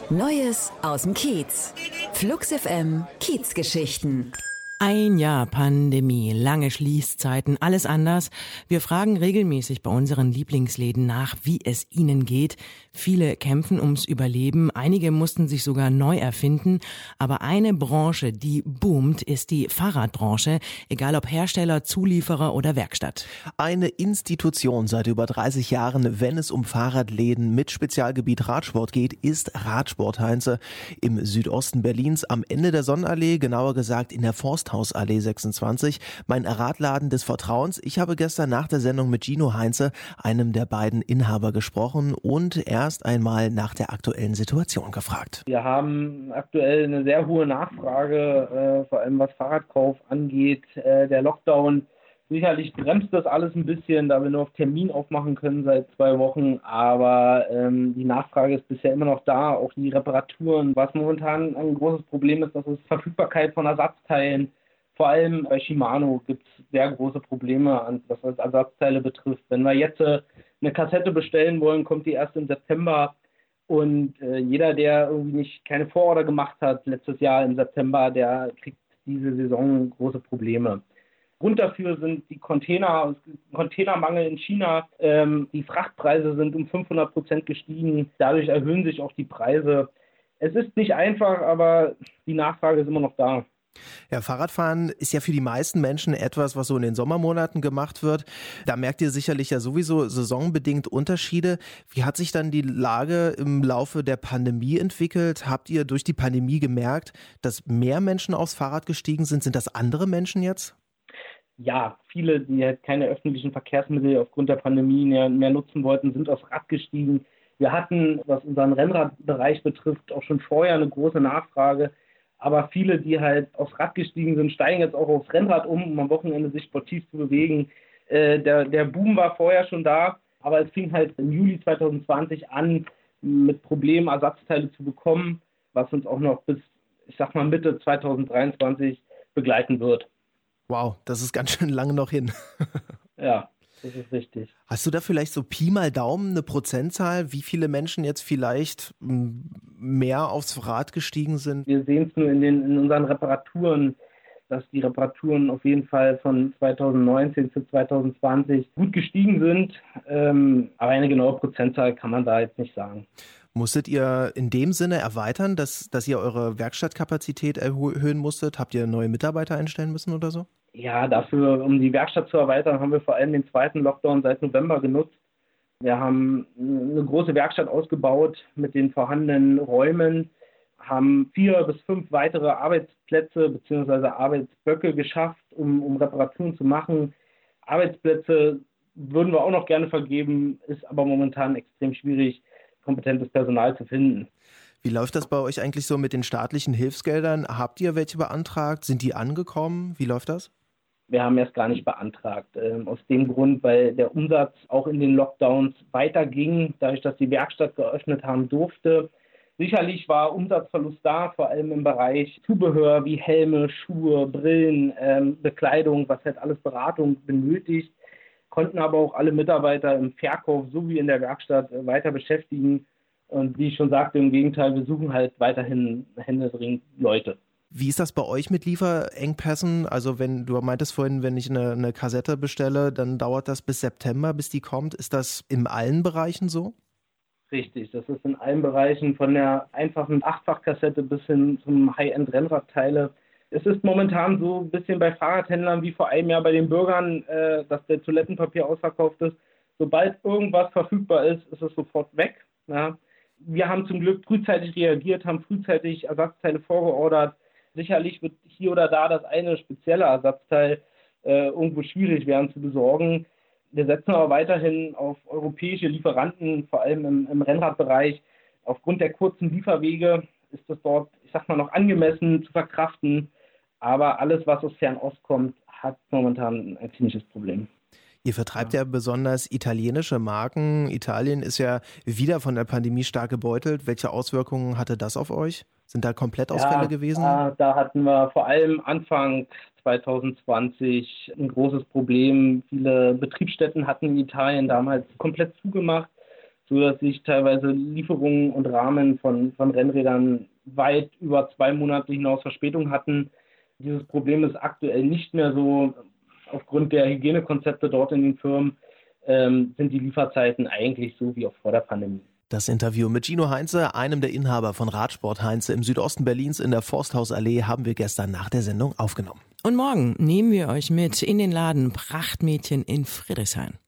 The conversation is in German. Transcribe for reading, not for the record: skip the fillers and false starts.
Neues aus dem Kiez. Flux FM Kiezgeschichten. Ein Jahr Pandemie, lange Schließzeiten, alles anders. Wir fragen regelmäßig bei unseren Lieblingsläden nach, wie es ihnen geht. Viele kämpfen ums Überleben, einige mussten sich sogar neu erfinden. Aber eine Branche, die boomt, ist die Fahrradbranche, egal ob Hersteller, Zulieferer oder Werkstatt. Eine Institution seit über 30 Jahren, wenn es um Fahrradläden mit Spezialgebiet Radsport geht, ist Radsport Heinze im Südosten Berlins am Ende der Sonnenallee, genauer gesagt in der Forsthausallee 26, mein Radladen des Vertrauens. Ich habe gestern nach der Sendung mit Gino Heinze, einem der beiden Inhaber, gesprochen und erst einmal nach der aktuellen Situation gefragt. Wir haben aktuell eine sehr hohe Nachfrage, vor allem was Fahrradkauf angeht. Der Lockdown, sicherlich bremst das alles ein bisschen, da wir nur auf Termin aufmachen können seit 2 Wochen. Aber die Nachfrage ist bisher immer noch da, auch die Reparaturen. Was momentan ein großes Problem ist, das ist Verfügbarkeit von Ersatzteilen. Vor allem bei Shimano gibt es sehr große Probleme, was das Ersatzteile betrifft. Wenn wir jetzt eine Kassette bestellen wollen, kommt die erst im September. Und jeder, der irgendwie keine Vororder gemacht hat letztes Jahr im September, der kriegt diese Saison große Probleme. Grund dafür sind die Containermangel in China. Die Frachtpreise sind um 500% gestiegen. Dadurch erhöhen sich auch die Preise. Es ist nicht einfach, aber die Nachfrage ist immer noch da. Ja, Fahrradfahren ist ja für die meisten Menschen etwas, was so in den Sommermonaten gemacht wird. Da merkt ihr sicherlich ja sowieso saisonbedingt Unterschiede. Wie hat sich dann die Lage im Laufe der Pandemie entwickelt? Habt ihr durch die Pandemie gemerkt, dass mehr Menschen aufs Fahrrad gestiegen sind? Sind das andere Menschen jetzt? Ja, viele, die halt keine öffentlichen Verkehrsmittel aufgrund der Pandemie mehr nutzen wollten, sind aufs Rad gestiegen. Wir hatten, was unseren Rennradbereich betrifft, auch schon vorher eine große Nachfrage. Aber viele, die halt aufs Rad gestiegen sind, steigen jetzt auch aufs Rennrad um am Wochenende sich sportiv zu bewegen. Der Boom war vorher schon da, aber es fing halt im Juli 2020 an, mit Problemen Ersatzteile zu bekommen, was uns auch noch bis, Mitte 2023 begleiten wird. Wow, das ist ganz schön lange noch hin. Ja, das ist richtig. Hast du da vielleicht so Pi mal Daumen eine Prozentzahl, wie viele Menschen jetzt vielleicht mehr aufs Rad gestiegen sind? Wir sehen es nur in unseren Reparaturen, dass die Reparaturen auf jeden Fall von 2019 zu 2020 gut gestiegen sind. Aber eine genaue Prozentzahl kann man da jetzt nicht sagen. Musstet ihr in dem Sinne erweitern, dass ihr eure Werkstattkapazität erhöhen musstet? Habt ihr neue Mitarbeiter einstellen müssen oder so? Ja, dafür, um die Werkstatt zu erweitern, haben wir vor allem den zweiten Lockdown seit November genutzt. Wir haben eine große Werkstatt ausgebaut mit den vorhandenen Räumen, haben 4 bis 5 weitere Arbeitsplätze bzw. Arbeitsblöcke geschafft, um Reparaturen zu machen. Arbeitsplätze würden wir auch noch gerne vergeben, ist aber momentan extrem schwierig, kompetentes Personal zu finden. Wie läuft das bei euch eigentlich so mit den staatlichen Hilfsgeldern? Habt ihr welche beantragt? Sind die angekommen? Wie läuft das? Wir haben erst gar nicht beantragt. Aus dem Grund, weil der Umsatz auch in den Lockdowns weiterging, dadurch, dass die Werkstatt geöffnet haben durfte. Sicherlich war Umsatzverlust da, vor allem im Bereich Zubehör wie Helme, Schuhe, Brillen, Bekleidung, was halt alles Beratung benötigt. Konnten aber auch alle Mitarbeiter im Verkauf sowie in der Werkstatt weiter beschäftigen. Und wie ich schon sagte, im Gegenteil, wir suchen halt weiterhin händeringend Leute. Wie ist das bei euch mit Lieferengpässen? Also wenn du meintest vorhin, wenn ich eine Kassette bestelle, dann dauert das bis September, bis die kommt. Ist das in allen Bereichen so? Richtig, das ist in allen Bereichen, von der einfachen 8-fach-Kassette bis hin zum High-End-Rennradteile. Es ist momentan so ein bisschen bei Fahrradhändlern wie vor einem Jahr bei den Bürgern, dass der Toilettenpapier ausverkauft ist. Sobald irgendwas verfügbar ist, ist es sofort weg. Ja. Wir haben zum Glück frühzeitig reagiert, haben frühzeitig Ersatzteile vorgeordert. Sicherlich wird hier oder da das eine spezielle Ersatzteil irgendwo schwierig werden zu besorgen. Wir setzen aber weiterhin auf europäische Lieferanten, vor allem im Rennradbereich. Aufgrund der kurzen Lieferwege ist das dort, noch angemessen zu verkraften. Aber alles, was aus Fernost kommt, hat momentan ein ziemliches Problem. Ihr vertreibt ja besonders italienische Marken. Italien ist ja wieder von der Pandemie stark gebeutelt. Welche Auswirkungen hatte das auf euch? Sind da Komplettausfälle gewesen? Da hatten wir vor allem Anfang 2020 ein großes Problem. Viele Betriebsstätten hatten in Italien damals komplett zugemacht. sodass sich teilweise Lieferungen und Rahmen von Rennrädern weit über 2 Monate hinaus Verspätung hatten. Dieses Problem ist aktuell nicht mehr so. Aufgrund der Hygienekonzepte dort in den Firmen sind die Lieferzeiten eigentlich so wie auch vor der Pandemie. Das Interview mit Gino Heinze, einem der Inhaber von Radsport Heinze im Südosten Berlins in der Forsthausallee, haben wir gestern nach der Sendung aufgenommen. Und morgen nehmen wir euch mit in den Laden Prachtmädchen in Friedrichshain.